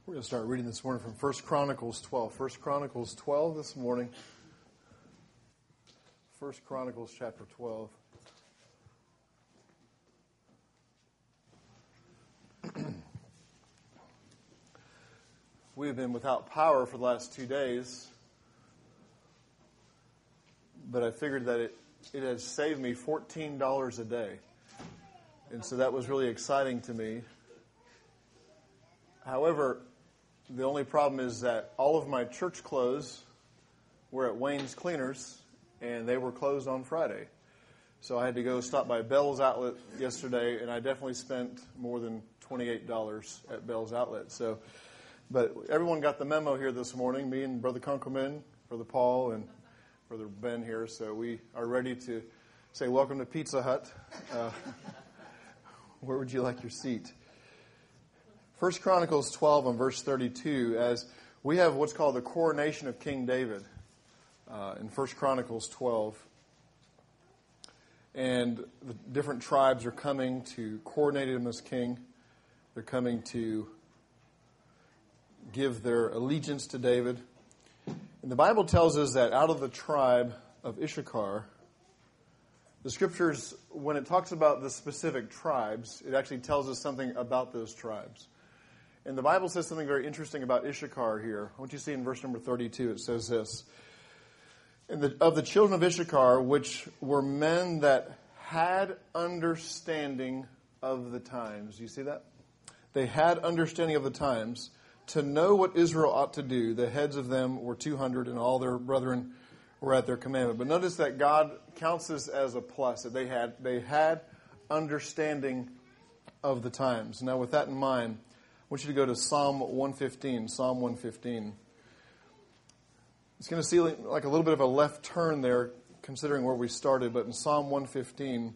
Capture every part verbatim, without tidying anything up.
We're going to start reading this morning from First Chronicles twelve. First Chronicles twelve this morning. First Chronicles chapter twelve. We have been without power for the last two days, but I figured that it, it has saved me fourteen dollars a day. And so that was really exciting to me. However, the only problem is that all of my church clothes were at Wayne's Cleaners, and they were closed on Friday. So I had to go stop by Bell's Outlet yesterday, and I definitely spent more than twenty-eight dollars at Bell's Outlet. So, but everyone got the memo here this morning, me and Brother Kunkelman, Brother Paul, and Brother Ben here. So we are ready to say welcome to Pizza Hut. Uh, where would you like your seat? First Chronicles twelve and verse thirty-two, as we have what's called the coronation of King David uh, in First Chronicles twelve. And the different tribes are coming to coronate him as king. They're coming to give their allegiance to David. And the Bible tells us that out of the tribe of Issachar, the Scriptures, when it talks about the specific tribes, it actually tells us something about those tribes. And the Bible says something very interesting about Issachar here. I want you to see in verse number thirty-two, it says this. In the, of the children of Issachar, which were men that had understanding of the times. You see that? They had understanding of the times to know what Israel ought to do. The heads of them were two hundred, and all their brethren were at their commandment. But notice that God counts this as a plus, that they had, they had understanding of the times. Now, with that in mind, I want you to go to Psalm one fifteen. Psalm one fifteen. It's going to seem like a little bit of a left turn there, considering where we started. But in Psalm one fifteen,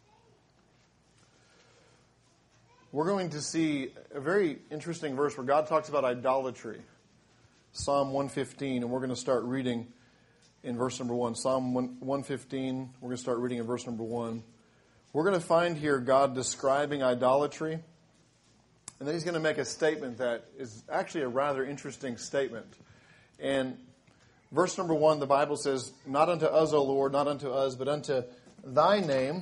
we're going to see a very interesting verse where God talks about idolatry. Psalm one fifteen, and we're going to start reading in verse number one. Psalm one fifteen, we're going to start reading in verse number one. We're going to find here God describing idolatry. And then he's going to make a statement that is actually a rather interesting statement. And verse number one, the Bible says, "Not unto us, O Lord, not unto us, but unto thy name."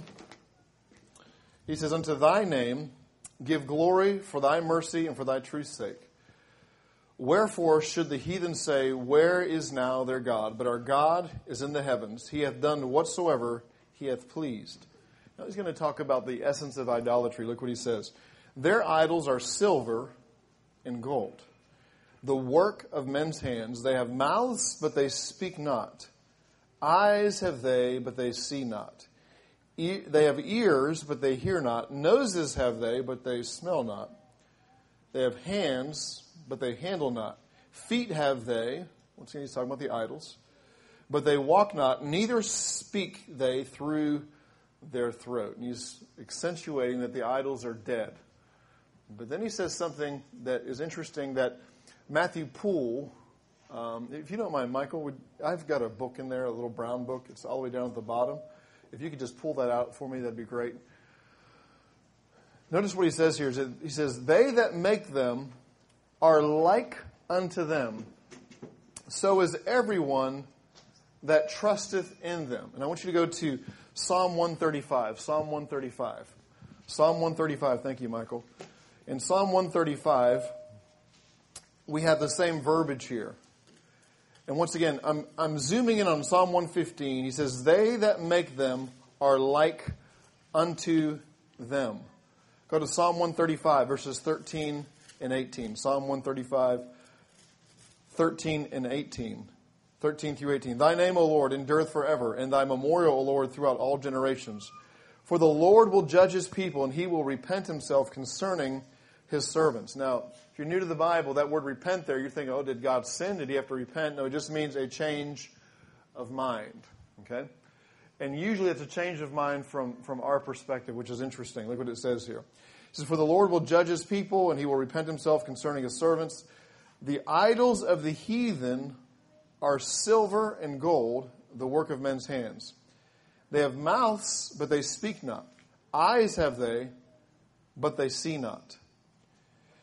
He says, "Unto thy name give glory for thy mercy and for thy truth's sake. Wherefore should the heathen say, Where is now their God? But our God is in the heavens. He hath done whatsoever he hath pleased." Now he's going to talk about the essence of idolatry. Look what he says. "Their idols are silver and gold, the work of men's hands. They have mouths, but they speak not. Eyes have they, but they see not. E- they have ears, but they hear not. Noses have they, but they smell not. They have hands, but they handle not. Feet have they," once again he's talking about the idols, "but they walk not, neither speak they through their throat." And he's accentuating that the idols are dead. But then he says something that is interesting that Matthew Poole, um, if you don't mind, Michael, would, I've got a book in there, a little brown book. It's all the way down at the bottom. If you could just pull that out for me, that'd be great. Notice what he says here. He says, "They that make them are like unto them. So is everyone that trusteth in them." And I want you to go to Psalm one thirty-five. Psalm one thirty-five. Psalm one thirty-five. Thank you, Michael. In Psalm one thirty-five, we have the same verbiage here. And once again, I'm, I'm zooming in on Psalm one fifteen. He says, "They that make them are like unto them." Go to Psalm one thirty-five, verses thirteen and eighteen. Psalm one thirty-five, thirteen and eighteen. thirteen through eighteen. "Thy name, O Lord, endureth forever, and thy memorial, O Lord, throughout all generations. For the Lord will judge his people, and he will repent himself concerning his servants." Now, if you're new to the Bible, that word repent there, you're thinking, oh, did God sin? Did he have to repent? No, it just means a change of mind. Okay? And usually it's a change of mind from, from our perspective, which is interesting. Look what it says here. It says, "For the Lord will judge his people, and he will repent himself concerning his servants. The idols of the heathen are silver and gold, the work of men's hands. They have mouths, but they speak not. Eyes have they, but they see not.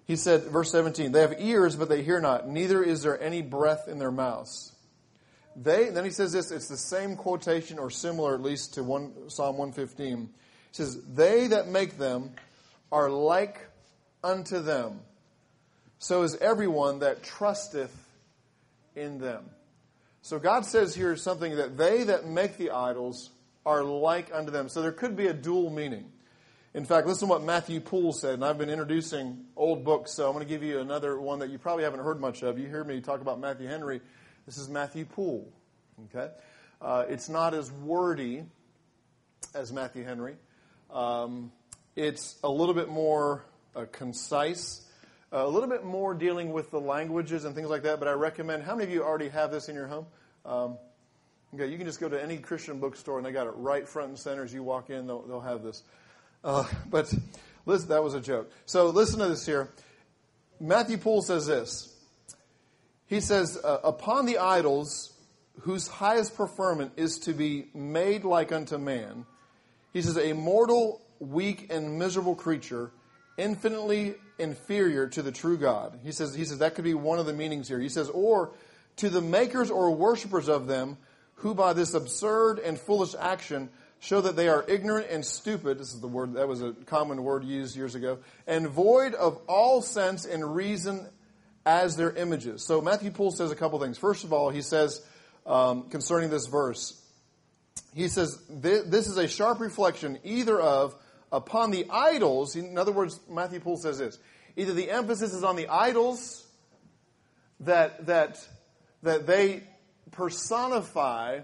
He said, verse seventeen, they have ears, but they hear not, neither is there any breath in their mouths. They, then he says this, it's the same quotation or similar at least to one, Psalm one fifteen. He says, they that make them are like unto them. So is everyone that trusteth in them. So God says here something that they that make the idols are like unto them. So there could be a dual meaning. In fact, listen to what Matthew Poole said, and I've been introducing old books, so I'm going to give you another one that you probably haven't heard much of. You hear me talk about Matthew Henry. This is Matthew Poole. Okay, uh, it's not as wordy as Matthew Henry. Um, it's a little bit more uh, concise, uh, a little bit more dealing with the languages and things like that. But I recommend. How many of you already have this in your home? Um, okay, you can just go to any Christian bookstore and they got it right front and center. As you walk in, they'll, they'll have this. Uh, but listen, that was a joke. So listen to this here. Matthew Poole says this. He says, uh, upon the idols whose highest preferment is to be made like unto man, he says, a mortal, weak, and miserable creature, infinitely inferior to the true God. He says, he says that could be one of the meanings here. He says, or to the makers or worshippers of them, who by this absurd and foolish action show that they are ignorant and stupid. This is the word, that was a common word used years ago. And void of all sense and reason as their images. So Matthew Poole says a couple things. First of all, he says, um, concerning this verse, he says, this is a sharp reflection either of, upon the idols. In other words, Matthew Poole says this. Either the emphasis is on the idols that, that, that they personify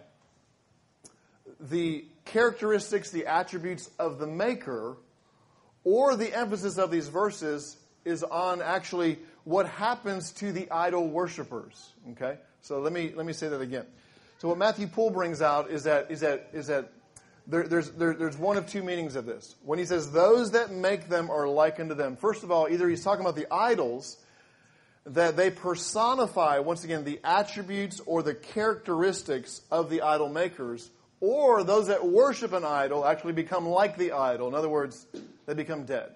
the characteristics, the attributes of the maker, or the emphasis of these verses is on actually what happens to the idol worshipers. Okay? So let me let me say that again. So what Matthew Poole brings out is that is that is that there, there's there, there's one of two meanings of this. When he says those that make them are like unto them, first of all, either he's talking about the idols, that they personify, once again, the attributes or the characteristics of the idol makers, or those that worship an idol actually become like the idol. In other words, they become dead.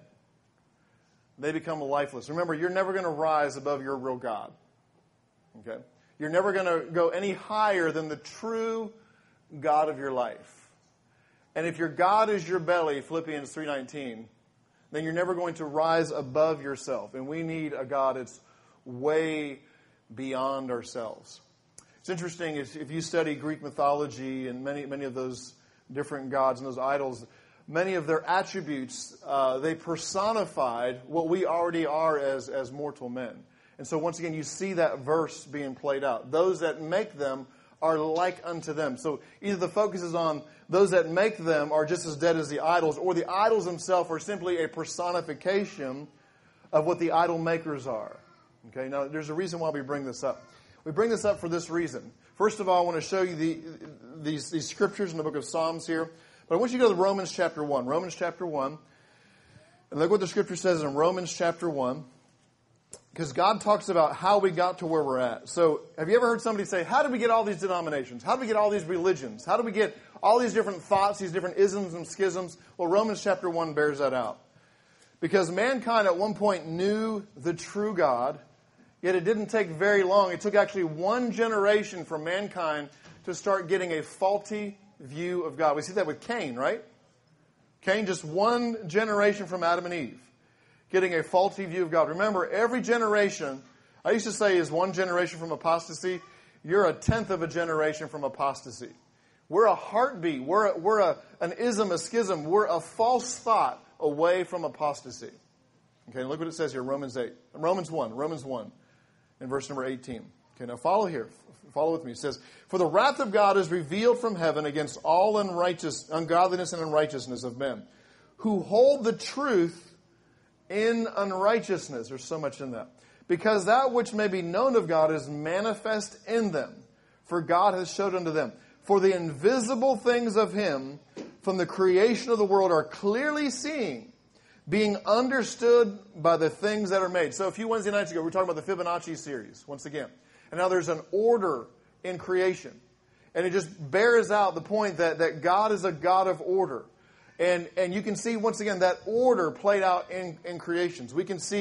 They become lifeless. Remember, you're never going to rise above your real God. Okay? You're never going to go any higher than the true God of your life. And if your God is your belly, Philippians three nineteen, then you're never going to rise above yourself. And we need a God that's way beyond ourselves. It's interesting, if you study Greek mythology and many many of those different gods and those idols, many of their attributes, uh, they personified what we already are as, as mortal men. And so once again, you see that verse being played out. Those that make them are like unto them. So either the focus is on those that make them are just as dead as the idols, or the idols themselves are simply a personification of what the idol makers are. Okay, now there's a reason why we bring this up. We bring this up for this reason. First of all, I want to show you the, these, these scriptures in the book of Psalms here. But I want you to go to Romans chapter one. Romans chapter one. And look what the scripture says in Romans chapter one. Because God talks about how we got to where we're at. So have you ever heard somebody say, how did we get all these denominations? How did we get all these religions? How did we get all these different thoughts, these different isms and schisms? Well, Romans chapter one bears that out. Because mankind at one point knew the true God, yet it didn't take very long. It took actually one generation for mankind to start getting a faulty view of God. We see that with Cain, right? Cain, just one generation from Adam and Eve, getting a faulty view of God. Remember, every generation, I used to say, is one generation from apostasy. You're a tenth of a generation from apostasy. We're a heartbeat. We're a, we're a, an ism, a schism. We're a false thought away from apostasy. Okay, look what it says here, Romans eight. Romans one, Romans one, in verse number eighteen. Okay, now follow here. Follow with me. It says, for the wrath of God is revealed from heaven against all unrighteous, ungodliness and unrighteousness of men, who hold the truth in unrighteousness. There's so much in that. Because that which may be known of God is manifest in them, for God has showed unto them. For the invisible things of Him from the creation of the world are clearly seen, being understood by the things that are made. So a few Wednesday nights ago, we were talking about the Fibonacci series, once again. And now there's an order in creation. And it just bears out the point that, that God is a God of order. And, and you can see, once again, that order played out in, in creations. We can see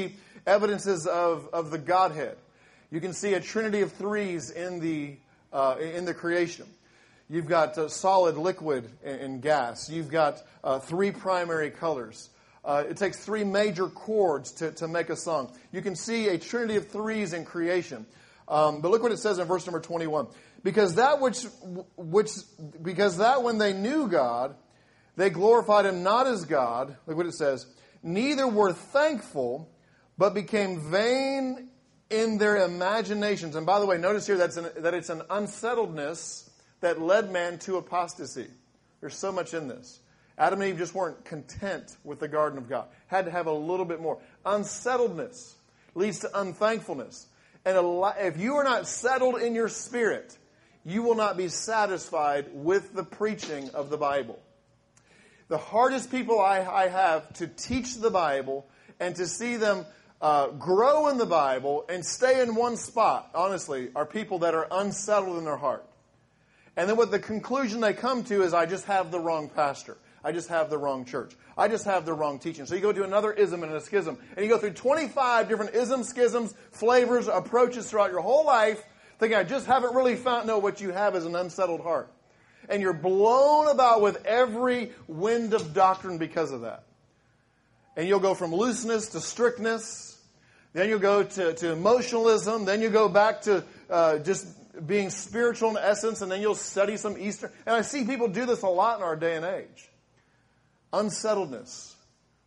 evidences of, of the Godhead. You can see a trinity of threes in the uh, in the creation. You've got uh, solid, liquid, and, and gas. You've got uh, three primary colors. Uh, it takes three major chords to, to make a song. You can see a trinity of threes in creation. Um, but look what it says in verse number twenty-one. Because that which, which, because that when they knew God, they glorified Him not as God. Look what it says. Neither were thankful, but became vain in their imaginations. And by the way, notice here that's an, that it's an unsettledness that led man to apostasy. There's so much in this. Adam and Eve just weren't content with the garden of God. Had to have a little bit more. Unsettledness leads to unthankfulness. And if you are not settled in your spirit, you will not be satisfied with the preaching of the Bible. The hardest people I, I have to teach the Bible and to see them uh, grow in the Bible and stay in one spot, honestly, are people that are unsettled in their heart. And then what the conclusion they come to is, I just have the wrong pastor. I just have the wrong church. I just have the wrong teaching. So you go to another ism and a schism, and you go through twenty-five different isms, schisms, flavors, approaches throughout your whole life, thinking, I just haven't really found, no, what you have is an unsettled heart. And you're blown about with every wind of doctrine because of that. And you'll go from looseness to strictness, then you'll go to, to emotionalism, then you go back to uh, just being spiritual in essence, and then you'll study some Eastern. And I see people do this a lot in our day and age. Unsettledness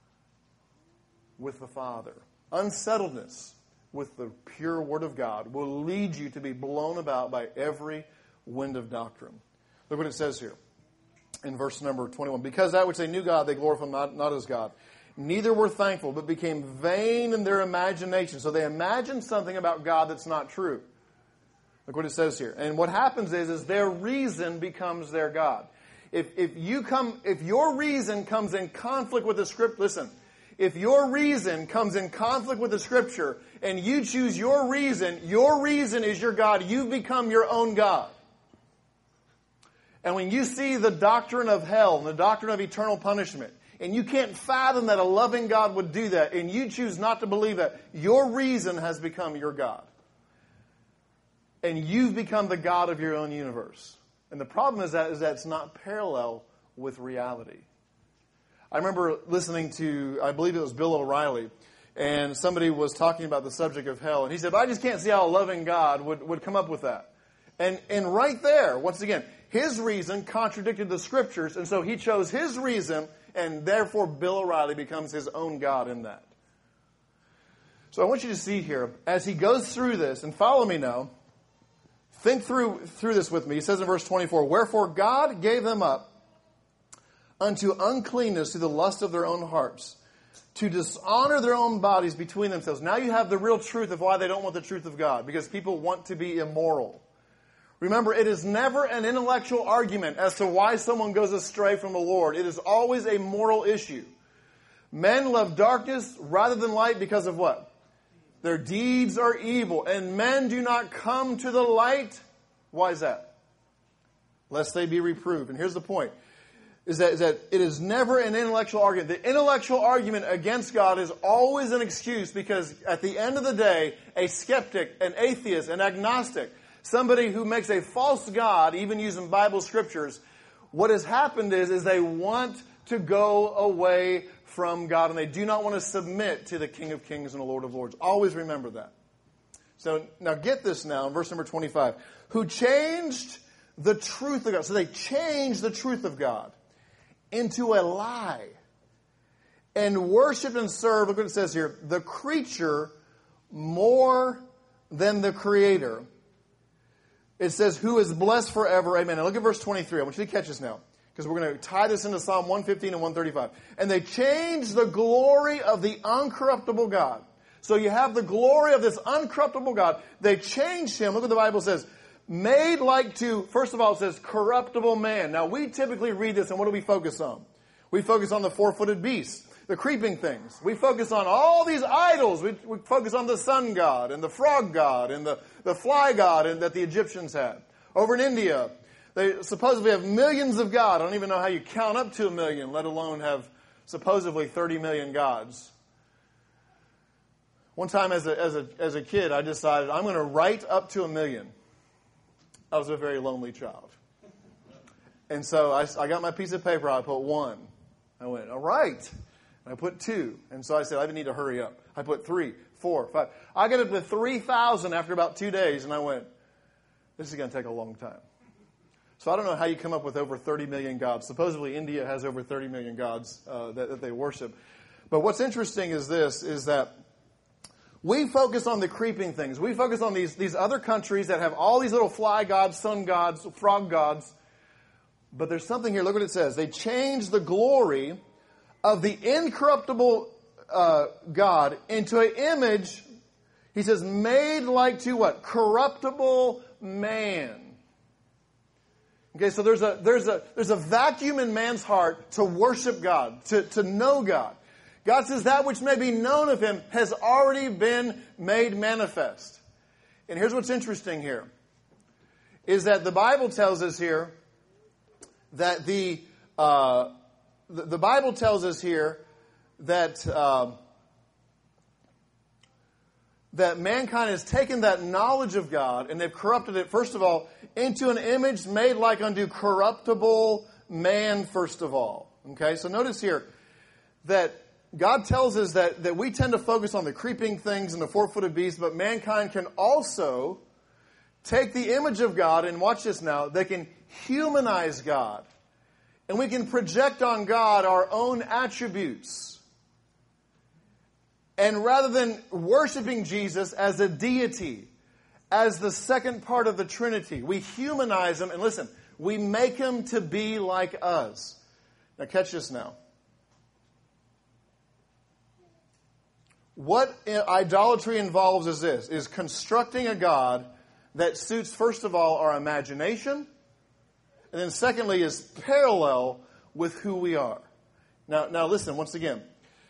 with the Father. Unsettledness with the pure Word of God will lead you to be blown about by every wind of doctrine. Look what it says here in verse number twenty-one. Because that which they knew God, they glorified not, not as God. Neither were thankful, but became vain in their imagination. So they imagined something about God that's not true. Look what it says here. And what happens is, is their reason becomes their God. If, if you come, if your reason comes in conflict with the Scripture, listen, if your reason comes in conflict with the Scripture and you choose your reason, your reason is your God. You've become your own God. And when you see the doctrine of hell and the doctrine of eternal punishment, and you can't fathom that a loving God would do that, and you choose not to believe that, your reason has become your God. And you've become the God of your own universe. And the problem is that, is that it's not parallel with reality. I remember listening to, I believe it was Bill O'Reilly, and somebody was talking about the subject of hell. And he said, but I just can't see how a loving God would, would come up with that. And, and right there, once again, his reason contradicted the Scriptures, and so he chose his reason, and therefore Bill O'Reilly becomes his own God in that. So I want you to see here, as he goes through this, and follow me now, think through, through this with me. He says in verse twenty-four, wherefore God gave them up unto uncleanness through the lust of their own hearts, to dishonor their own bodies between themselves. Now you have the real truth of why they don't want the truth of God, because people want to be immoral. Remember, it is never an intellectual argument as to why someone goes astray from the Lord. It is always a moral issue. Men love darkness rather than light because of what? Their deeds are evil. And men do not come to the light. Why is that? Lest they be reproved. And here's the point. Is that, is that it is never an intellectual argument. The intellectual argument against God is always an excuse, because at the end of the day, a skeptic, an atheist, an agnostic, somebody who makes a false God, even using Bible scriptures, what has happened is, is they want to go away from God, and they do not want to submit to the King of Kings and the Lord of Lords. Always remember that. So now get this now in verse number twenty-five. Who changed the truth of God. So they changed the truth of God into a lie and worship and serve, look what it says here, the creature more than the Creator. It says, who is blessed forever. Amen. Now look at verse twenty-three. I want you to catch this now, because we're going to tie this into Psalm one fifteen and one thirty-five. And they changed the glory of the uncorruptible God. So you have the glory of this uncorruptible God. They changed him. Look what the Bible says. Made like to, first of all, it says corruptible man. Now we typically read this, and what do we focus on? We focus on the four-footed beast, the creeping things. We focus on all these idols. We, we focus on the sun god and the frog god and the, the fly god and, that the Egyptians had. Over in India, they supposedly have millions of gods. I don't even know how you count up to a million, let alone have supposedly thirty million gods. One time as a, as a, as a kid, I decided I'm going to write up to a million. I was a very lonely child. And so I, I got my piece of paper, I put one. I went, all right. And I put two. And so I said, I need to hurry up. I put three, four, five. I got up to three thousand after about two days, and I went, this is going to take a long time. So I don't know how you come up with over thirty million gods. Supposedly India has over thirty million gods uh, that, that they worship. But what's interesting is this, is that we focus on the creeping things. We focus on these, these other countries that have all these little fly gods, sun gods, frog gods. But there's something here. Look what it says. They changed the glory of the incorruptible uh, God into an image, he says, made like to what? Corruptible man. Okay, so there's a there's a there's a vacuum in man's heart to worship God, to, to know God. God says that which may be known of him has already been made manifest. And here's what's interesting here, is that the Bible tells us here that the uh, the, the Bible tells us here that uh, that mankind has taken that knowledge of God and they've corrupted it, first of all, into an image made like unto corruptible man, first of all. Okay, so notice here that God tells us that, that we tend to focus on the creeping things and the four-footed beasts, but mankind can also take the image of God, and watch this now, they can humanize God. And we can project on God our own attributes. And rather than worshiping Jesus as a deity, as the second part of the Trinity, we humanize him, and listen, we make him to be like us. Now catch this now. What idolatry involves is this, is constructing a God that suits, first of all, our imagination, and then secondly is parallel with who we are. Now, now listen, once again,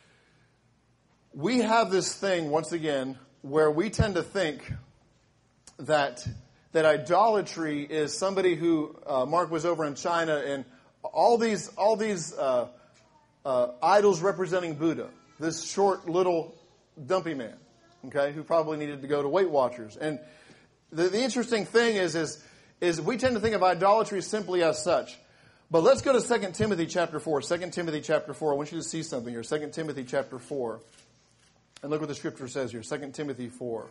we have this thing, once again, where we tend to think that that idolatry is somebody who, uh, Mark was over in China, and all these all these uh, uh, idols representing Buddha, this short little dumpy man, okay, who probably needed to go to Weight Watchers. And the, the interesting thing is, is, is we tend to think of idolatry simply as such. But let's go to Second Timothy chapter four. Second Timothy chapter four. I want you to see something here. Second Timothy chapter four. And look what the scripture says here. Second Timothy four.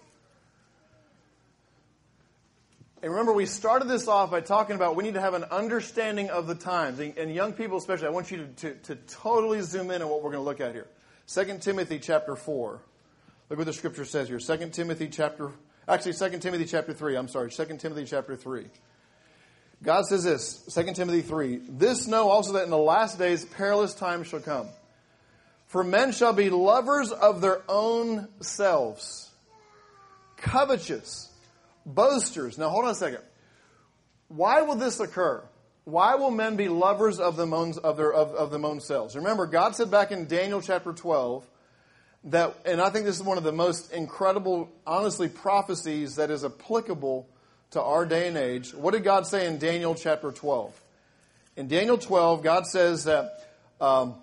And remember, we started this off by talking about we need to have an understanding of the times. And, and young people especially, I want you to, to, to totally zoom in on what we're going to look at here. Second Timothy chapter four. Look what the scripture says here. Second Timothy chapter, actually Second Timothy chapter three. I'm sorry, Second Timothy chapter three. God says this, Second Timothy three. This know also that in the last days perilous times shall come. For men shall be lovers of their own selves, covetous, boasters. Now hold on a second. Why will this occur? Why will men be lovers of them own, of their of, of them own selves? Remember, God said back in Daniel chapter twelve that, and I think this is one of the most incredible, honestly, prophecies that is applicable to our day and age. What did God say in Daniel chapter twelve? In Daniel twelve, God says that um,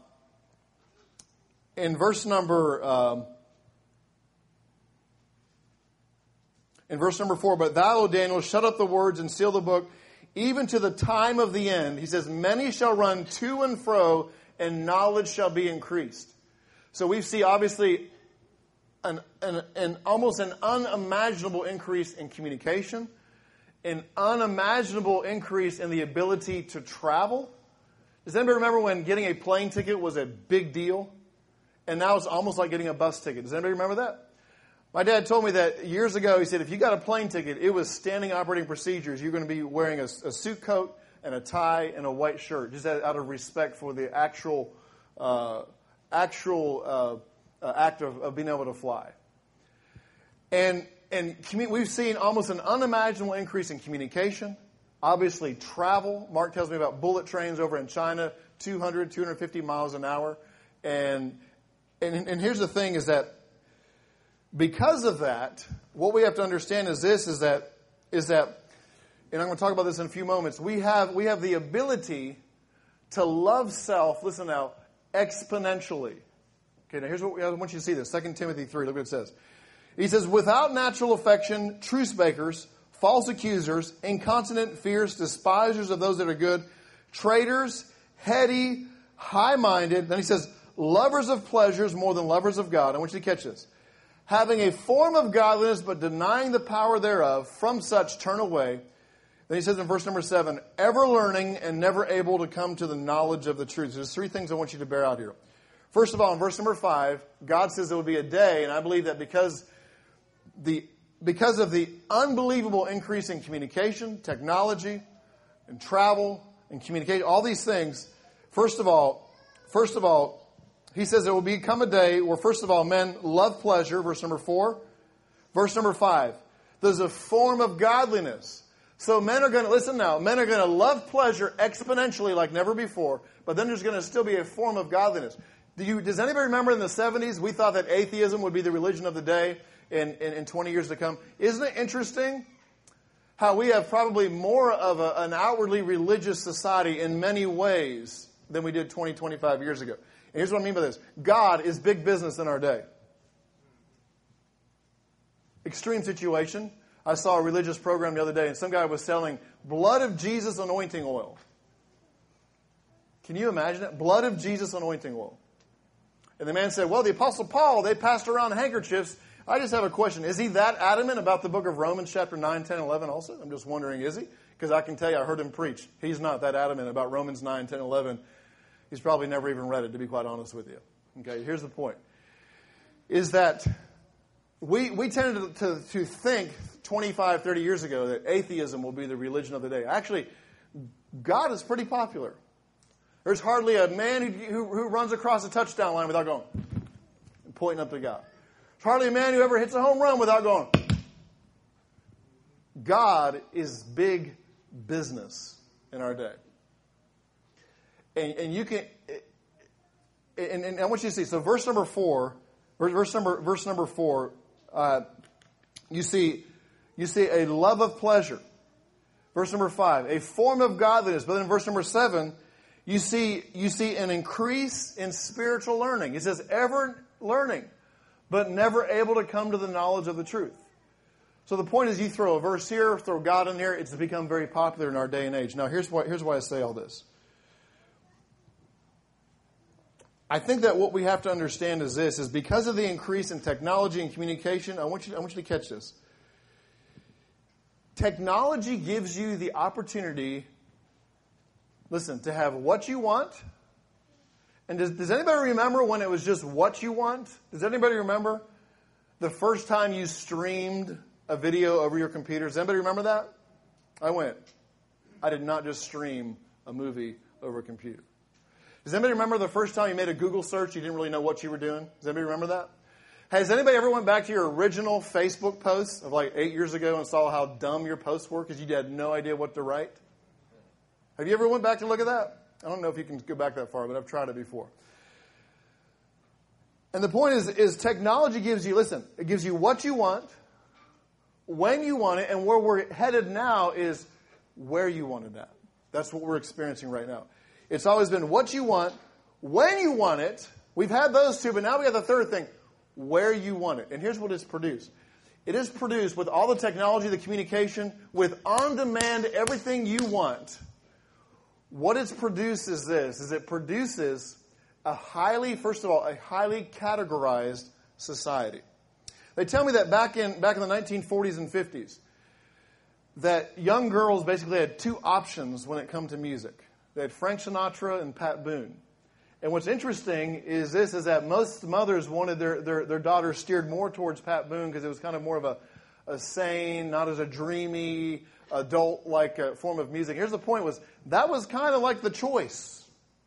in verse number um, in verse number four, but thou, O Daniel, shut up the words and seal the book, even to the time of the end. He says, many shall run to and fro, and knowledge shall be increased. So we see, obviously, an, an, an almost an unimaginable increase in communication, an unimaginable increase in the ability to travel. Does anybody remember when getting a plane ticket was a big deal? And now it's almost like getting a bus ticket. Does anybody remember that? My dad told me that years ago. He said, if you got a plane ticket, it was standing operating procedures. You're going to be wearing a, a suit coat and a tie and a white shirt, just out of respect for the actual uh, actual uh, uh, act of, of being able to fly. And and commu- we've seen almost an unimaginable increase in communication. Obviously, travel. Mark tells me about bullet trains over in China, two hundred, two hundred fifty miles an hour. And and and here's the thing: is that because of that, what we have to understand is this: is that is that, and I'm going to talk about this in a few moments. We have we have the ability to love self. Listen now, exponentially. Okay, now here's what we, I want you to see this. Second Timothy three. Look what it says. He says, without natural affection, truce breakers, false accusers, incontinent, fierce, despisers of those that are good, traitors, heady, high-minded. Then he says, lovers of pleasures more than lovers of God. I want you to catch this. Having a form of godliness, but denying the power thereof, from such turn away. Then he says in verse number seven, ever learning and never able to come to the knowledge of the truth. There's three things I want you to bear out here. First of all, in verse number five, God says there will be a day, and I believe that because the because of the unbelievable increase in communication, technology, and travel, and communication, all these things, first of all, first of all, he says there will become a day where, first of all, men love pleasure, verse number four. Verse number five, there's a form of godliness. So men are going to, listen now, men are going to love pleasure exponentially like never before, but then there's going to still be a form of godliness. Do you, does anybody remember in the seventies, we thought that atheism would be the religion of the day in, in, in twenty years to come? Isn't it interesting how we have probably more of a, an outwardly religious society in many ways than we did twenty, twenty-five years ago? And here's what I mean by this. God is big business in our day. Extreme situation. I saw a religious program the other day, and some guy was selling blood of Jesus anointing oil. Can you imagine it? Blood of Jesus anointing oil. And the man said, well, the Apostle Paul, they passed around handkerchiefs. I just have a question. Is he that adamant about the book of Romans chapter nine, ten, eleven also? I'm just wondering, is he? Because I can tell you, I heard him preach. He's not that adamant about Romans nine, ten, eleven. He's probably never even read it, to be quite honest with you. Okay, here's the point. Is that we we tended to, to, to think twenty-five, thirty years ago that atheism will be the religion of the day. Actually, God is pretty popular. There's hardly a man who, who, who runs across a touchdown line without going and pointing up to God. There's hardly a man who ever hits a home run without going. God is big business in our day. And, and you can, and, and I want you to see, so verse number four, verse number, verse number four, uh, you see, you see a love of pleasure. Verse number five, a form of godliness. But then in verse number seven, you see, you see an increase in spiritual learning. It says ever learning, but never able to come to the knowledge of the truth. So the point is, you throw a verse here, throw God in there, it's become very popular in our day and age. Now here's why, here's why I say all this. I think that what we have to understand is this, is because of the increase in technology and communication, I want you, I want you to catch this. Technology gives you the opportunity, listen, to have what you want. And does, does anybody remember when it was just what you want? Does anybody remember the first time you streamed a video over your computer? Does anybody remember that? I went. I did not just stream a movie over a computer. Does anybody remember the first time you made a Google search, you didn't really know what you were doing? Does anybody remember that? Has anybody ever went back to your original Facebook posts of like eight years ago and saw how dumb your posts were because you had no idea what to write? Have you ever went back to look at that? I don't know if you can go back that far, but I've tried it before. And the point is, is technology gives you, listen, it gives you what you want, when you want it, and where we're headed now is where you want it at. That's what we're experiencing right now. It's always been what you want, when you want it. We've had those two, but now we have the third thing, where you want it. And here's what it's produced. It is produced with all the technology, the communication, with on-demand everything you want. What it's produced is this, is it produces a highly, first of all, a highly categorized society. They tell me that back in back in the nineteen forties and fifties, that young girls basically had two options when it come to music. They had Frank Sinatra and Pat Boone. And what's interesting is this, is that most mothers wanted their, their, their daughters steered more towards Pat Boone because it was kind of more of a, a sane, not as a dreamy, adult-like uh, form of music. Here's the point was, that was kind of like the choice.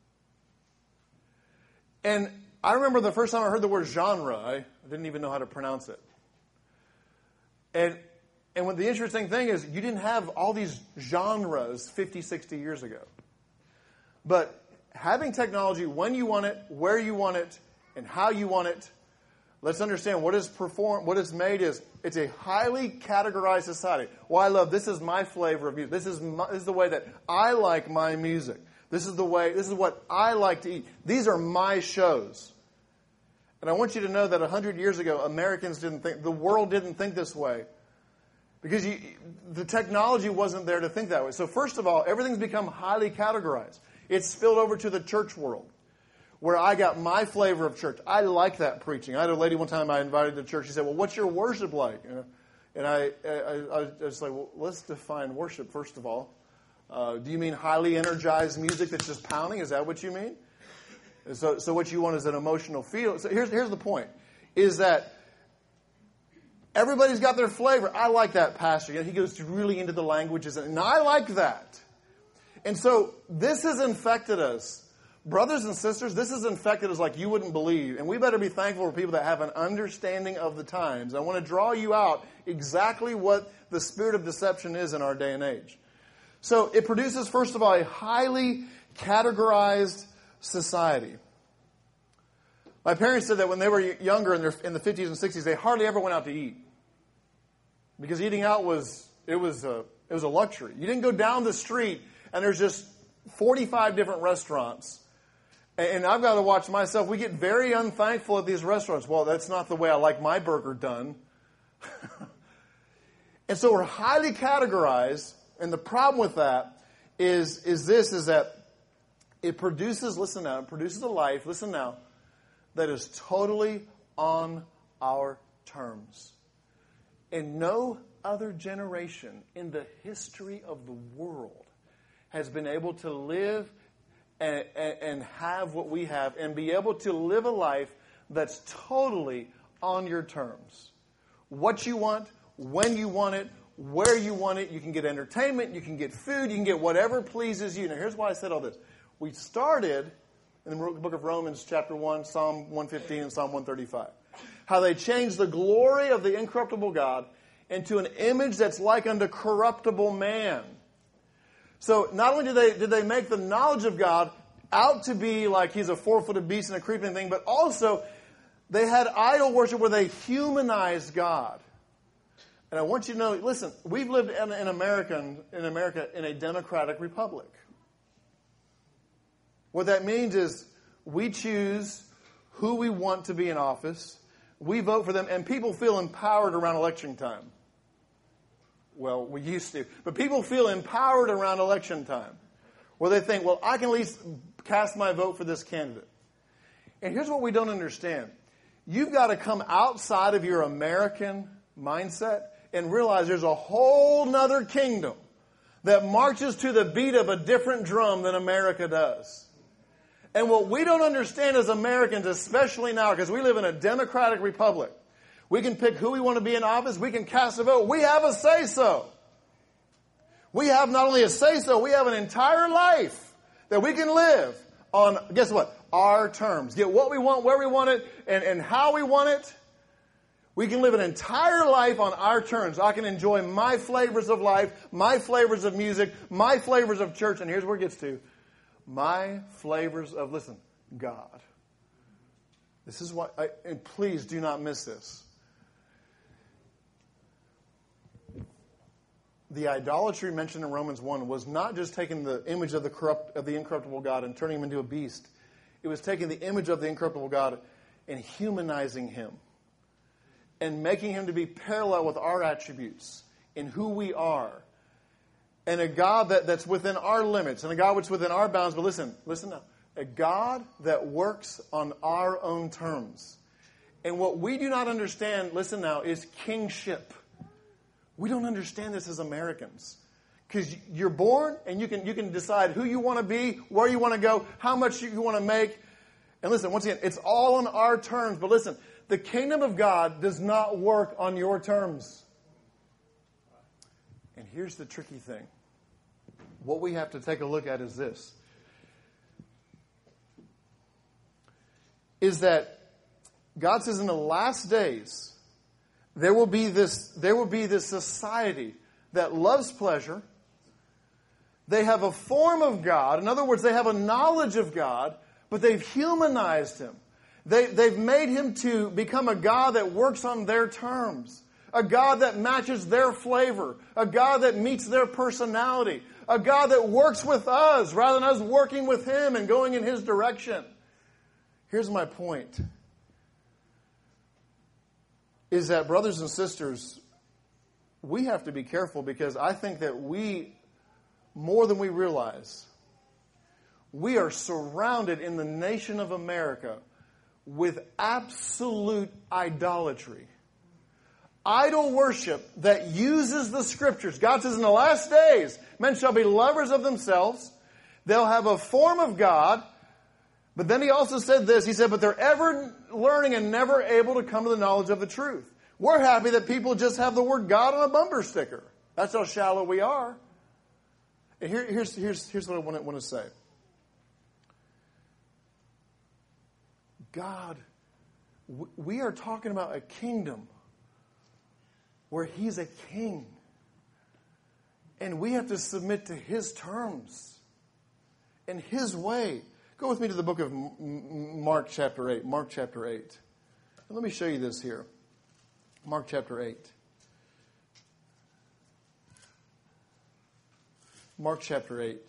And I remember the first time I heard the word genre, I, I didn't even know how to pronounce it. And and what the interesting thing is, you didn't have all these genres fifty, sixty years ago. But having technology when you want it, where you want it, and how you want it, let's understand what is performed, what is made is, it's a highly categorized society. Well, I love, this is my flavor of music. This is, my, this is the way that I like my music. This is the way, this is what I like to eat. These are my shows. And I want you to know that one hundred years ago, Americans didn't think, the world didn't think this way. Because you, the technology wasn't there to think that way. So first of all, everything's become highly categorized. It's spilled over to the church world, where I got my flavor of church. I like that preaching. I had a lady one time I invited to church. She said, well, what's your worship like? You know, and I, I, I was like, well, let's define worship first of all. Uh, do you mean highly energized music that's just pounding? Is that what you mean? So, so what you want is an emotional feel. So here's, here's the point, is that everybody's got their flavor. I like that pastor. You know, he goes really into the languages, and I like that. And so this has infected us. Brothers and sisters, this has infected us like you wouldn't believe. And we better be thankful for people that have an understanding of the times. I want to draw you out exactly what the spirit of deception is in our day and age. So it produces, first of all, a highly categorized society. My parents said that when they were younger in, their, in the fifties and sixties, they hardly ever went out to eat. Because eating out was, it was a, it was a luxury. You didn't go down the street and there's just forty-five different restaurants. And I've got to watch myself. We get very unthankful at these restaurants. Well, that's not the way I like my burger done. And so we're highly categorized. And the problem with that is, is this, is that it produces, listen now, it produces a life, listen now, that is totally on our terms. And no other generation in the history of the world has been able to live and, and, and have what we have and be able to live a life that's totally on your terms. What you want, when you want it, where you want it. You can get entertainment, you can get food, you can get whatever pleases you. Now here's why I said all this. We started in the book of Romans chapter one, Psalm one fifteen and Psalm one thirty-five. How they changed the glory of the incorruptible God into an image that's like unto corruptible man. So not only did they, did they make the knowledge of God out to be like he's a four-footed beast and a creeping thing, but also they had idol worship where they humanized God. And I want you to know, listen, we've lived in, in, American, in America in a democratic republic. What that means is we choose who we want to be in office. We vote for them, and people feel empowered around election time. Well, we used to. But people feel empowered around election time, where they think, well, I can at least cast my vote for this candidate. And here's what we don't understand. You've got to come outside of your American mindset and realize there's a whole nother kingdom that marches to the beat of a different drum than America does. And what we don't understand as Americans, especially now, because we live in a democratic republic, we can pick who we want to be in office. We can cast a vote. We have a say-so. We have not only a say-so, we have an entire life that we can live on, guess what? Our terms. Get what we want, where we want it, and, and how we want it. We can live an entire life on our terms. I can enjoy my flavors of life, my flavors of music, my flavors of church. And here's where it gets to. My flavors of, listen, God. This is what, I, and please do not miss this. The idolatry mentioned in Romans one was not just taking the image of the corrupt of the incorruptible God and turning him into a beast. It was taking the image of the incorruptible God and humanizing him and making him to be parallel with our attributes in who we are. And a God that, that's within our limits and a God that's within our bounds. But listen, listen now. A God that works on our own terms. And what we do not understand, listen now, is kingship. We don't understand this as Americans. Because you're born and you can you can decide who you want to be, where you want to go, how much you want to make. And listen, once again, it's all on our terms. But listen, the kingdom of God does not work on your terms. And here's the tricky thing. What we have to take a look at is this. Is that God says in the last days, there will be this, there will be this society that loves pleasure. They have a form of God. In other words, they have a knowledge of God, but they've humanized him. They, they've made him to become a God that works on their terms. A God that matches their flavor. A God that meets their personality. A God that works with us rather than us working with him and going in his direction. Here's my point. is that, brothers and sisters, we have to be careful, because I think that we, more than we realize, we are surrounded in the nation of America with absolute idolatry. Idol worship that uses the Scriptures. God says in the last days, men shall be lovers of themselves. They'll have a form of God. But then he also said this. He said, but they're ever learning and never able to come to the knowledge of the truth. We're happy that people just have the word God on a bumper sticker. That's how shallow we are. And here, here's, here's, here's what I want to, want to say. God, we are talking about a kingdom where He's a king. And we have to submit to His terms and His way. Go with me to the book of Mark chapter eight. Mark chapter eight. And let me show you this here. Mark chapter eight. Mark chapter eight.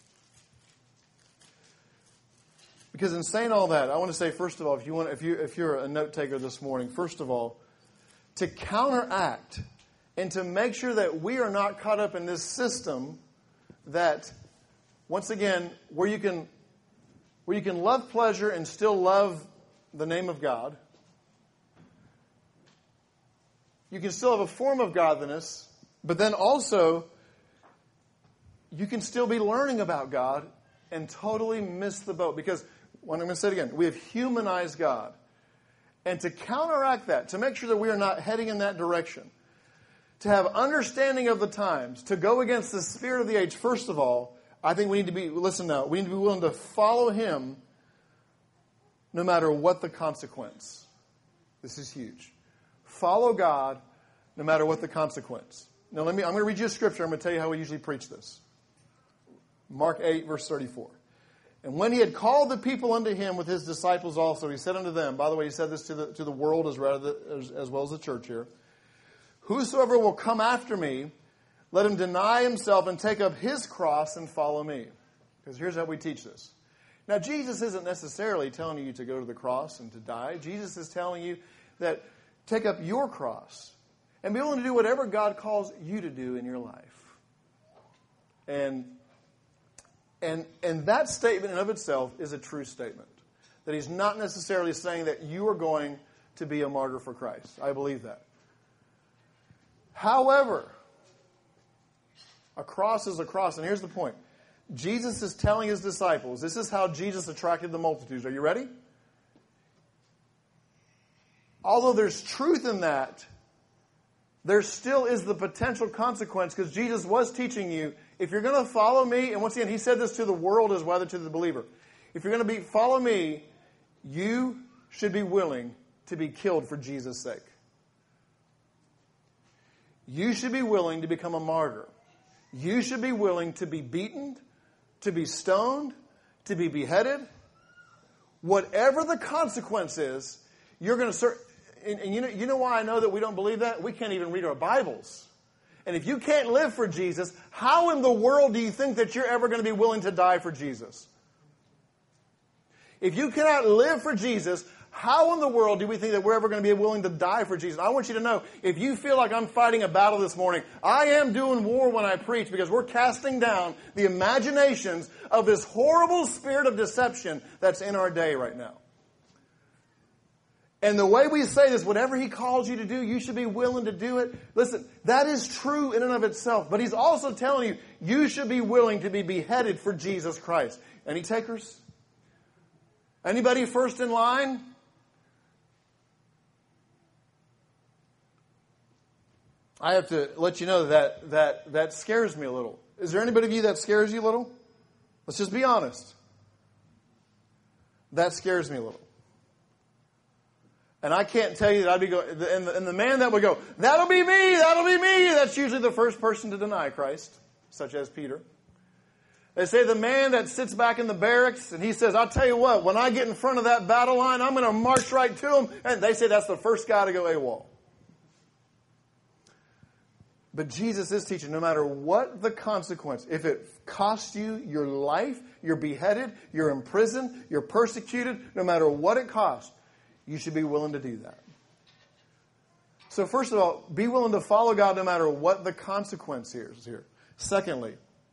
Because in saying all that, I want to say, first of all, if you want, if you if you're a note taker this morning, first of all, to counteract and to make sure that we are not caught up in this system that, once again, where you can where you can love pleasure and still love the name of God. You can still have a form of godliness, but then also you can still be learning about God and totally miss the boat. Because, when I'm going to say it again, we have humanized God. And to counteract that, to make sure that we are not heading in that direction, to have understanding of the times, to go against the spirit of the age, first of all, I think we need to be, listen now, we need to be willing to follow Him no matter what the consequence. This is huge. Follow God no matter what the consequence. Now let me, I'm going to read you a scripture. I'm going to tell you how we usually preach this. Mark eight, verse thirty-four. And when He had called the people unto Him with His disciples also, He said unto them, by the way, He said this to the, to the world as, rather, as, as well as the church here, whosoever will come after me, let him deny himself and take up his cross and follow me. Because here's how we teach this. Now, Jesus isn't necessarily telling you to go to the cross and to die. Jesus is telling you that take up your cross and be willing to do whatever God calls you to do in your life. And, and, and that statement in of itself is a true statement. That He's not necessarily saying that you are going to be a martyr for Christ. I believe that. However, a cross is a cross. And here's the point. Jesus is telling His disciples, this is how Jesus attracted the multitudes. Are you ready? Although there's truth in that, there still is the potential consequence, because Jesus was teaching you, if you're going to follow me, and once again, He said this to the world as well as to the believer. If you're going to be follow me, you should be willing to be killed for Jesus' sake. You should be willing to become a martyr. You should be willing to be beaten, to be stoned, to be beheaded. Whatever the consequence is, you're going to serve. And, and you know, you know why I know that we don't believe that? We can't even read our Bibles. And if you can't live for Jesus, how in the world do you think that you're ever going to be willing to die for Jesus? If you cannot live for Jesus, how in the world do we think that we're ever going to be willing to die for Jesus? I want you to know, if you feel like I'm fighting a battle this morning, I am doing war when I preach, because we're casting down the imaginations of this horrible spirit of deception that's in our day right now. And the way we say this, whatever He calls you to do, you should be willing to do it. Listen, that is true in and of itself. But He's also telling you, you should be willing to be beheaded for Jesus Christ. Any takers? Anybody first in line? I have to let you know that that that scares me a little. Is there anybody of you that scares you a little? Let's just be honest. That scares me a little. And I can't tell you that I'd be going, and the, and the man that would go, that'll be me, that'll be me, that's usually the first person to deny Christ, such as Peter. They say the man that sits back in the barracks and he says, I'll tell you what, when I get in front of that battle line, I'm going to march right to him. And they say that's the first guy to go AWOL. But Jesus is teaching, no matter what the consequence, if it costs you your life, you're beheaded, you're imprisoned, you're persecuted, no matter what it costs, you should be willing to do that. So first of all, be willing to follow God no matter what the consequence is here. Secondly,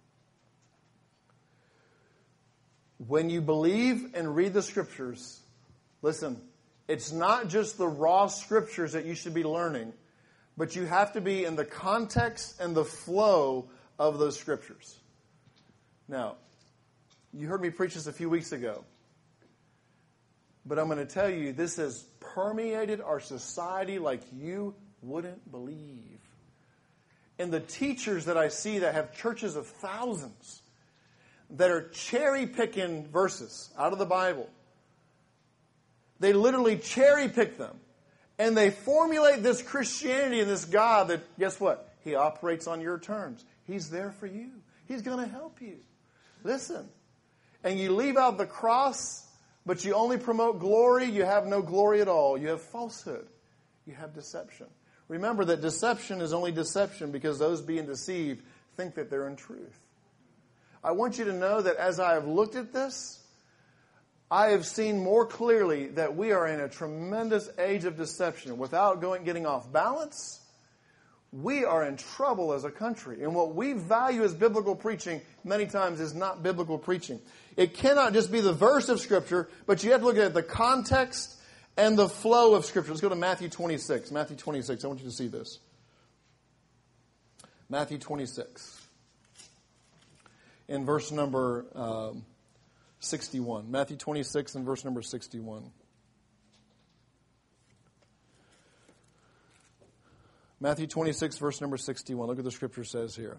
when you believe and read the Scriptures, listen, it's not just the raw Scriptures that you should be learning, but you have to be in the context and the flow of those Scriptures. Now, you heard me preach this a few weeks ago, but I'm going to tell you, this has permeated our society like you wouldn't believe. And the teachers that I see that have churches of thousands that are cherry-picking verses out of the Bible, they literally cherry-pick them. And they formulate this Christianity and this God that, guess what? He operates on your terms. He's there for you. He's going to help you. Listen. And you leave out the cross, but you only promote glory, you have no glory at all. You have falsehood. You have deception. Remember that deception is only deception because those being deceived think that they're in truth. I want you to know that as I have looked at this, I have seen more clearly that we are in a tremendous age of deception. Without going getting off balance, we are in trouble as a country. And what we value as biblical preaching many times is not biblical preaching. It cannot just be the verse of Scripture, but you have to look at the context and the flow of Scripture. Let's go to Matthew twenty-six. Matthew twenty-six. I want you to see this. Matthew twenty-six. In verse number um, sixty-one. Matthew twenty-six and verse number sixty-one. Matthew twenty-six, verse number sixty-one. Look what the Scripture says here.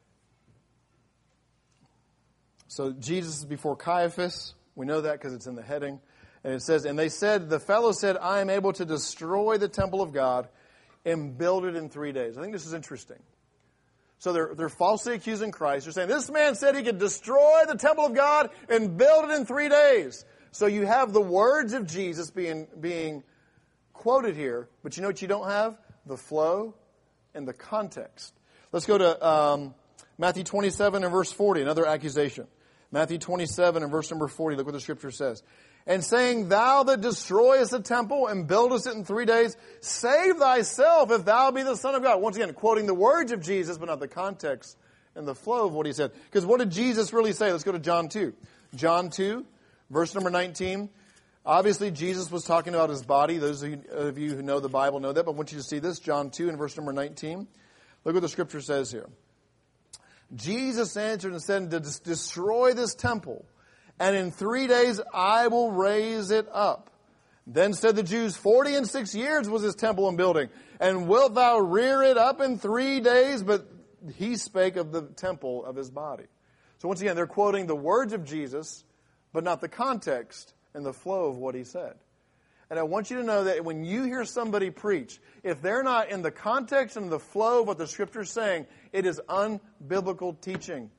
So Jesus is before Caiaphas. We know that because it's in the heading. And it says, and they said, the fellow said, I am able to destroy the temple of God and build it in three days. I think this is interesting. So they're, they're falsely accusing Christ. They're saying, this man said he could destroy the temple of God and build it in three days. So you have the words of Jesus being, being quoted here, but you know what you don't have? The flow and the context. Let's go to um, Matthew twenty-seven and verse forty, another accusation. Matthew twenty-seven and verse number forty, look what the Scripture says. And saying, thou that destroyest the temple and buildest it in three days, save thyself if thou be the Son of God. Once again, quoting the words of Jesus, but not the context and the flow of what he said. Because what did Jesus really say? Let's go to John two. John two, verse number nineteen. Obviously, Jesus was talking about his body. Those of you who know the Bible know that. But I want you to see this. John two and verse number nineteen. Look what the Scripture says here. Jesus answered and said, to destroy this temple, and in three days I will raise it up. Then said the Jews, forty and six years was this temple in building, and wilt thou rear it up in three days? But he spake of the temple of his body. So once again, they're quoting the words of Jesus, but not the context and the flow of what he said. And I want you to know that when you hear somebody preach, if they're not in the context and the flow of what the Scripture is saying, it is unbiblical teaching.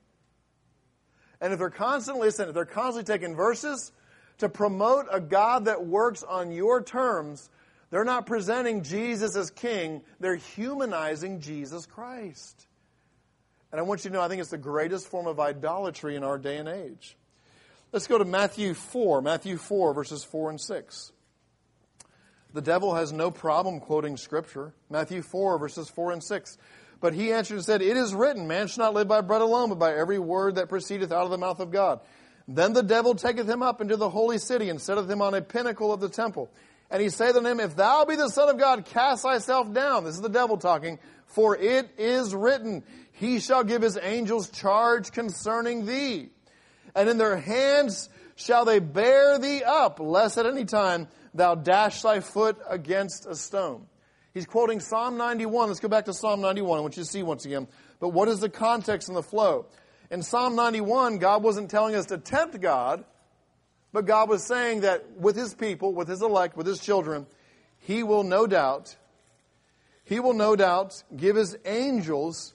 And if they're constantly, listen, if they're constantly taking verses to promote a God that works on your terms, they're not presenting Jesus as King. They're humanizing Jesus Christ. And I want you to know, I think it's the greatest form of idolatry in our day and age. Let's go to Matthew four. Matthew four, verses four and six. The devil has no problem quoting Scripture. Matthew four, verses four and six. But he answered and said, it is written, man shall not live by bread alone, but by every word that proceedeth out of the mouth of God. Then the devil taketh him up into the holy city, and setteth him on a pinnacle of the temple. And he saith unto him, if thou be the Son of God, cast thyself down. This is the devil talking. For it is written, he shall give his angels charge concerning thee. And in their hands shall they bear thee up, lest at any time thou dash thy foot against a stone. He's quoting Psalm ninety-one. Let's go back to Psalm ninety-one. I want you to see once again. But what is the context and the flow? In Psalm ninety-one, God wasn't telling us to tempt God, but God was saying that with His people, with His elect, with His children, He will no doubt, He will no doubt give His angels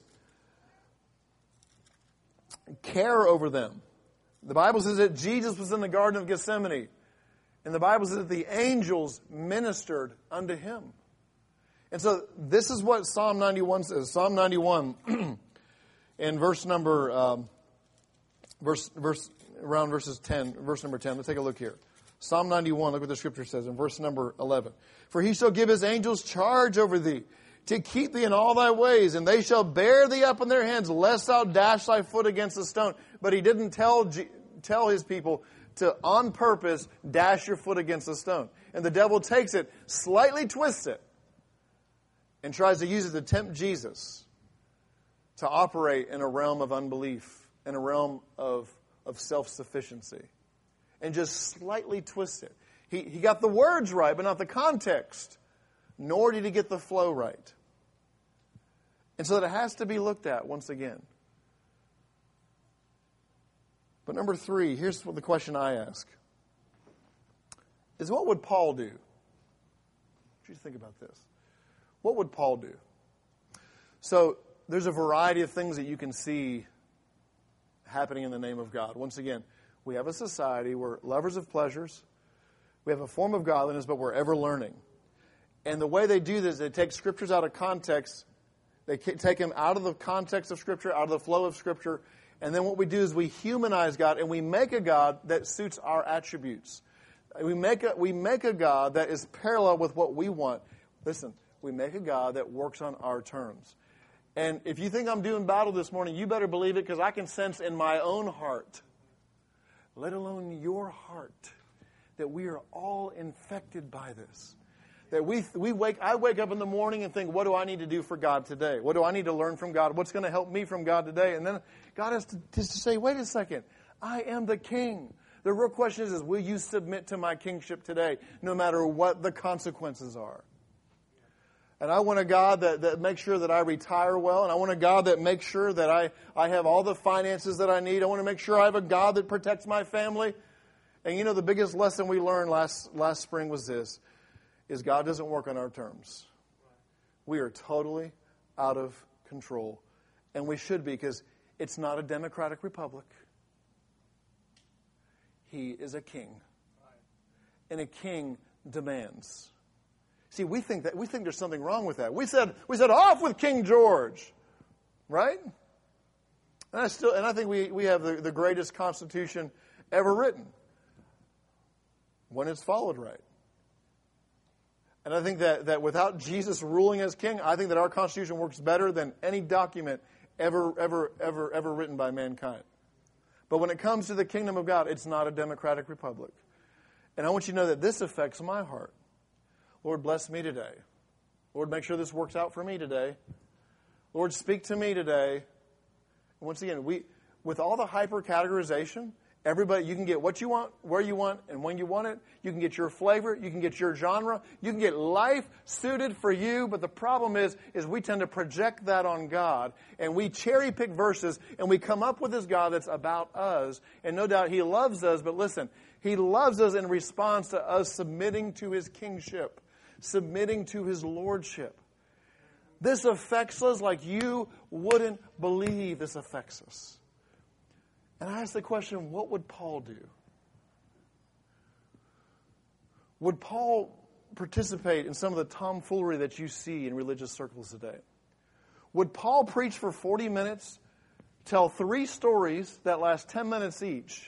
care over them. The Bible says that Jesus was in the Garden of Gethsemane. And the Bible says that the angels ministered unto Him. And so this is what Psalm ninety-one says. Psalm ninety-one, in verse number, um, verse, verse, around verses ten, verse number ten. Let's take a look here. Psalm ninety-one, look what the scripture says in verse number eleven. For he shall give his angels charge over thee, to keep thee in all thy ways, and they shall bear thee up in their hands, lest thou dash thy foot against a stone. But he didn't tell tell his people to, on purpose, dash your foot against a stone. And the devil takes it, slightly twists it, and tries to use it to tempt Jesus to operate in a realm of unbelief, in a realm of, of self-sufficiency. And just slightly twist it. He, he got the words right, but not the context. Nor did he get the flow right. And so that it has to be looked at once again. But number three, here's the question I ask. Is what would Paul do? What do you think about this? What would Paul do? So there's a variety of things that you can see happening in the name of God. Once again, we have a society, we're lovers of pleasures. We have a form of godliness, but we're ever learning. And the way they do this, they take scriptures out of context. They take them out of the context of Scripture, out of the flow of Scripture. And then what we do is we humanize God, and we make a God that suits our attributes. We make a, we make a God that is parallel with what we want. Listen, we make a God that works on our terms. And if you think I'm doing battle this morning, you better believe it, because I can sense in my own heart, let alone your heart, that we are all infected by this. That we we wake. I wake up in the morning and think, what do I need to do for God today? What do I need to learn from God? What's going to help me from God today? And then God has to, just to say, wait a second, I am the king. The real question is, is, will you submit to my kingship today, no matter what the consequences are? And I want a God that, that makes sure that I retire well. And I want a God that makes sure that I, I have all the finances that I need. I want to make sure I have a God that protects my family. And you know, the biggest lesson we learned last, last spring was this, is God doesn't work on our terms. We are totally out of control. And we should be, because it's not a democratic republic. He is a king. And a king demands. See, we think that we think there's something wrong with that. We said we said off with King George, right? And I still and I think we, we have the, the greatest constitution ever written when it's followed right. And I think that, that without Jesus ruling as king, I think that our Constitution works better than any document ever, ever, ever, ever written by mankind. But when it comes to the kingdom of God, it's not a democratic republic. And I want you to know that this affects my heart. Lord, bless me today. Lord, make sure this works out for me today. Lord, speak to me today. And once again, we with all the hyper-categorization, everybody, you can get what you want, where you want, and when you want it. You can get your flavor. You can get your genre. You can get life suited for you. But the problem is, is we tend to project that on God. And we cherry pick verses, and we come up with this God that's about us. And no doubt He loves us. But listen, He loves us in response to us submitting to His kingship, submitting to His lordship. This affects us like you wouldn't believe this affects us. And I ask the question, what would Paul do? Would Paul participate in some of the tomfoolery that you see in religious circles today? Would Paul preach for forty minutes, tell three stories that last ten minutes each,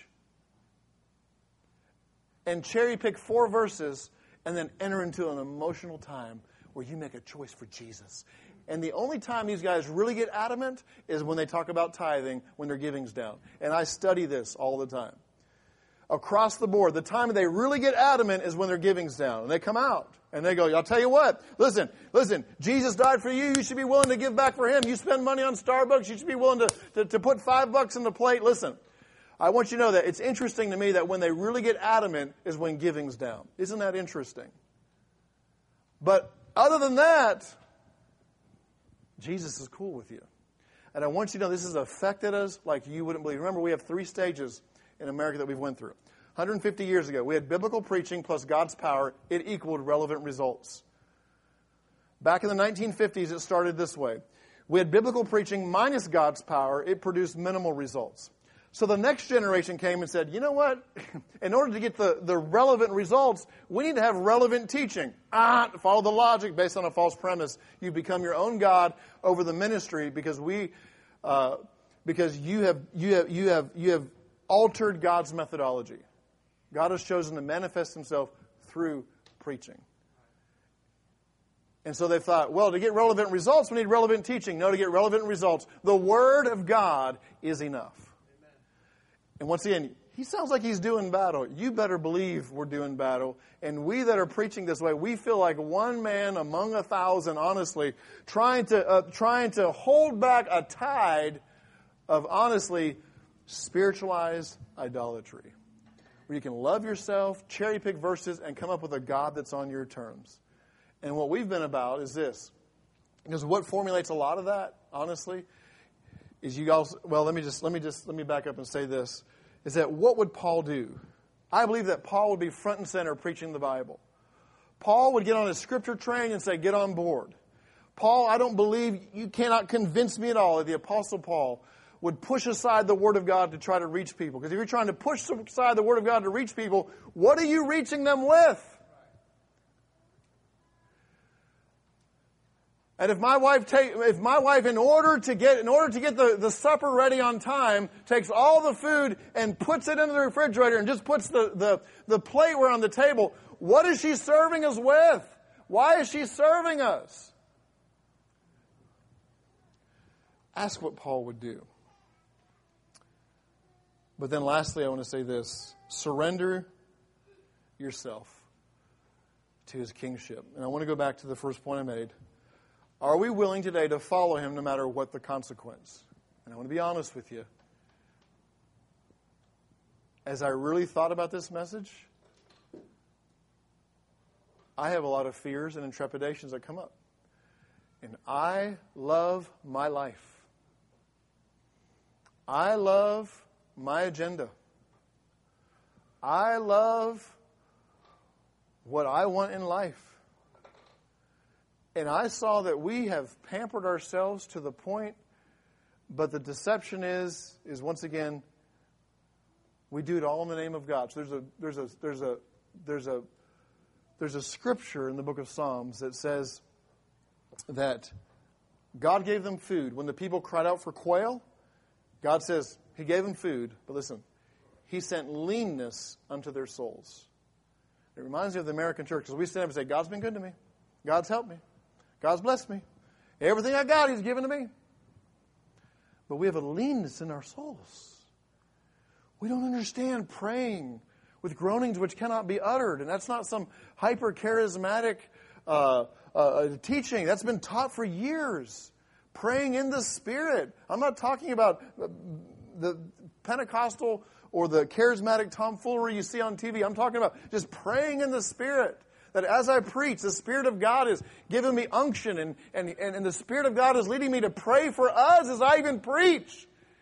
and cherry pick four verses, and then enter into an emotional time where you make a choice for Jesus? And the only time these guys really get adamant is when they talk about tithing, when their giving's down. And I study this all the time. Across the board, the time they really get adamant is when their giving's down. And they come out and they go, I'll tell you what, listen, listen, Jesus died for you. You should be willing to give back for Him. You spend money on Starbucks. You should be willing to, to, to put five bucks in the plate. Listen, I want you to know that it's interesting to me that when they really get adamant is when giving's down. Isn't that interesting? But other than that, Jesus is cool with you. And I want you to know this has affected us like you wouldn't believe. Remember, we have three stages in America that we've went through. one hundred fifty years ago, we had biblical preaching plus God's power. It equaled relevant results. Back in the nineteen fifties, it started this way. We had biblical preaching minus God's power. It produced minimal results. So the next generation came and said, you know what? In order to get the, the relevant results, we need to have relevant teaching. Ah, follow the logic based on a false premise. You become your own God over the ministry because we, uh, because you have you have you have you have altered God's methodology. God has chosen to manifest himself through preaching. And so they've thought, well, to get relevant results, we need relevant teaching. No, to get relevant results, the Word of God is enough. Amen. And once again, he sounds like he's doing battle. You better believe we're doing battle. And we that are preaching this way, we feel like one man among a thousand, honestly, trying to uh, trying to hold back a tide of, honestly, spiritualized idolatry. Where you can love yourself, cherry pick verses, and come up with a God that's on your terms. And what we've been about is this. Because what formulates a lot of that, honestly, is you guys, well, let me just, let me just, let me back up and say this, is that what would Paul do? I believe that Paul would be front and center preaching the Bible. Paul would get on his scripture train and say, get on board. Paul, I don't believe, you cannot convince me at all that the Apostle Paul would push aside the Word of God to try to reach people. Because if you're trying to push aside the Word of God to reach people, what are you reaching them with? And if my wife take, if my wife, in order to get, in order to get the, the supper ready on time, takes all the food and puts it into the refrigerator and just puts the, the, the plateware on the table, what is she serving us with? Why is she serving us? Ask what Paul would do. But then lastly, I want to say this. Surrender yourself to his kingship. And I want to go back to the first point I made. Are we willing today to follow him no matter what the consequence? And I want to be honest with you. As I really thought about this message, I have a lot of fears and trepidations that come up. And I love my life. I love my agenda. I love what I want in life. And I saw that we have pampered ourselves to the point, but the deception is, is once again, we do it all in the name of God. So there's a, there's a, there's a, there's a, there's a scripture in the book of Psalms that says that God gave them food. When the people cried out for quail, God says he gave them food, but listen, he sent leanness unto their souls. It reminds me of the American church, because we stand up and say, God's been good to me. God's helped me. God's blessed me. Everything I got, he's given to me. But we have a leanness in our souls. We don't understand praying with groanings which cannot be uttered. And that's not some hyper-charismatic uh, uh, teaching. That's been taught for years. Praying in the Spirit. I'm not talking about the Pentecostal or the charismatic tomfoolery you see on T V. I'm talking about just praying in the Spirit. That as I preach, the Spirit of God is giving me unction, and, and, and the Spirit of God is leading me to pray for us as I even preach.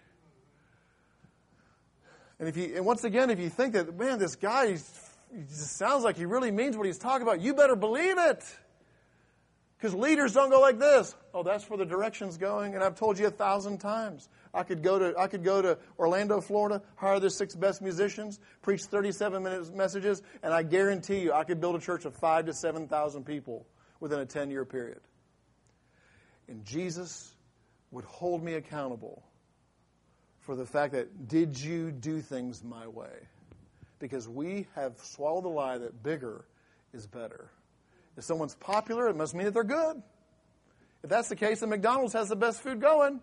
And if you, and once again, if you think that, man, this guy, he's, he just sounds like he really means what he's talking about, you better believe it. Because leaders don't go like this. Oh, that's where the direction's going. And I've told you a thousand times. I could go to I could go to Orlando, Florida, hire the six best musicians, preach thirty-seven minute messages, and I guarantee you I could build a church of five to seven thousand people within a ten year period. And Jesus would hold me accountable for the fact that, did you do things my way? Because we have swallowed the lie that bigger is better. If someone's popular, it must mean that they're good. If that's the case, then McDonald's has the best food going.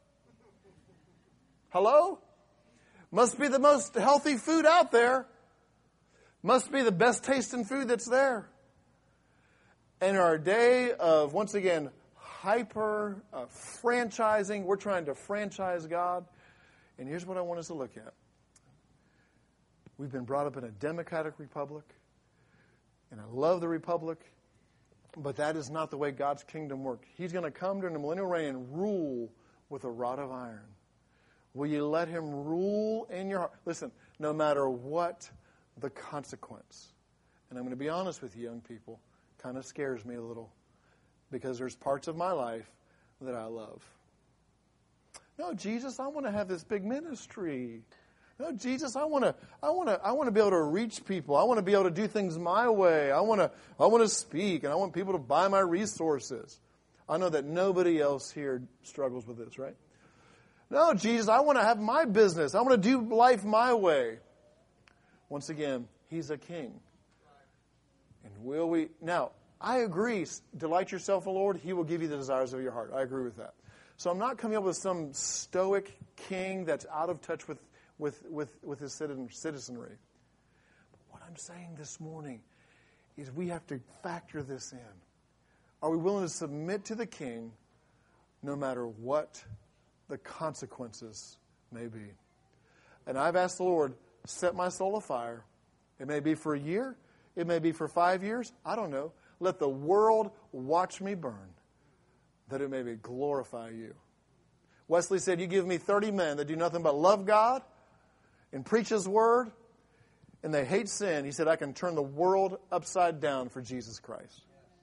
Hello? Must be the most healthy food out there. Must be the best tasting food that's there. In our day of, once again, hyper uh, franchising, we're trying to franchise God. And here's what I want us to look at. We've been brought up in a democratic republic. And I love the republic. But that is not the way God's kingdom works. He's going to come during the millennial reign and rule with a rod of iron. Will you let him rule in your heart? Listen, no matter what the consequence. And I'm going to be honest with you, young people. Kind of scares me a little. Because there's parts of my life that I love. No, Jesus, I want to have this big ministry. No, Jesus, I want to, I want to, I want to be able to reach people. I want to be able to do things my way. I want to, I want to speak, and I want people to buy my resources. I know that nobody else here struggles with this, right? No, Jesus, I want to have my business. I want to do life my way. Once again, He's a king. And will we... Now, I agree. Delight yourself in the Lord. He will give you the desires of your heart. I agree with that. So I'm not coming up with some stoic king that's out of touch with, with, with, with his citizenry. But what I'm saying this morning is we have to factor this in. Are we willing to submit to the king no matter what the consequences may be? And I've asked the Lord, set my soul afire. It may be for a year. It may be for five years. I don't know. Let the world watch me burn, that it may be glorify you. Wesley said, you give me thirty men that do nothing but love God and preach His word, and they hate sin. He said, I can turn the world upside down for Jesus Christ.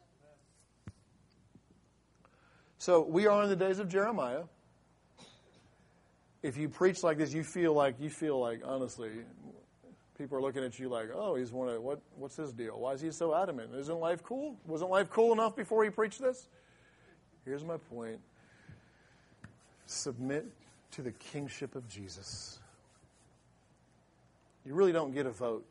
So we are in the days of Jeremiah. If you preach like this, you feel like, you feel like, honestly, people are looking at you like, oh, he's one of, what, what's his deal? Why is he so adamant? Isn't life cool? Wasn't life cool enough before he preached this? Here's my point. Submit to the kingship of Jesus. You really don't get a vote.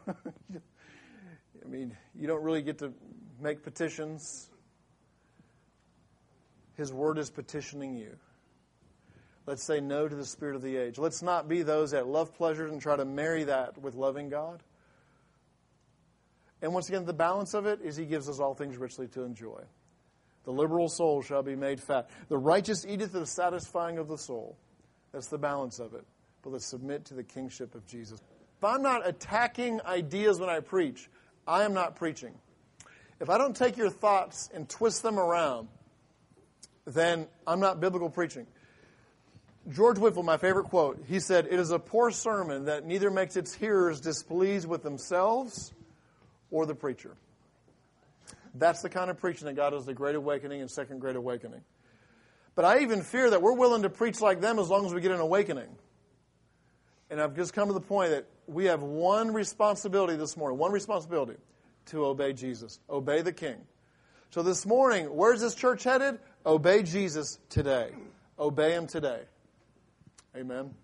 I mean, you don't really get to make petitions. His word is petitioning you. Let's say no to the spirit of the age. Let's not be those that love pleasures and try to marry that with loving God. And once again, the balance of it is He gives us all things richly to enjoy. The liberal soul shall be made fat. The righteous eateth the satisfying of the soul. That's the balance of it. But let's submit to the kingship of Jesus. If I'm not attacking ideas when I preach, I am not preaching. If I don't take your thoughts and twist them around, then I'm not biblical preaching. George Whitfield, my favorite quote, he said, it is a poor sermon that neither makes its hearers displeased with themselves or the preacher. That's the kind of preaching that got us the Great Awakening and Second Great Awakening. But I even fear that we're willing to preach like them as long as we get an awakening. And I've just come to the point that we have one responsibility this morning, one responsibility, to obey Jesus, obey the King. So this morning, where's this church headed? Obey Jesus today. Obey Him today. Amen.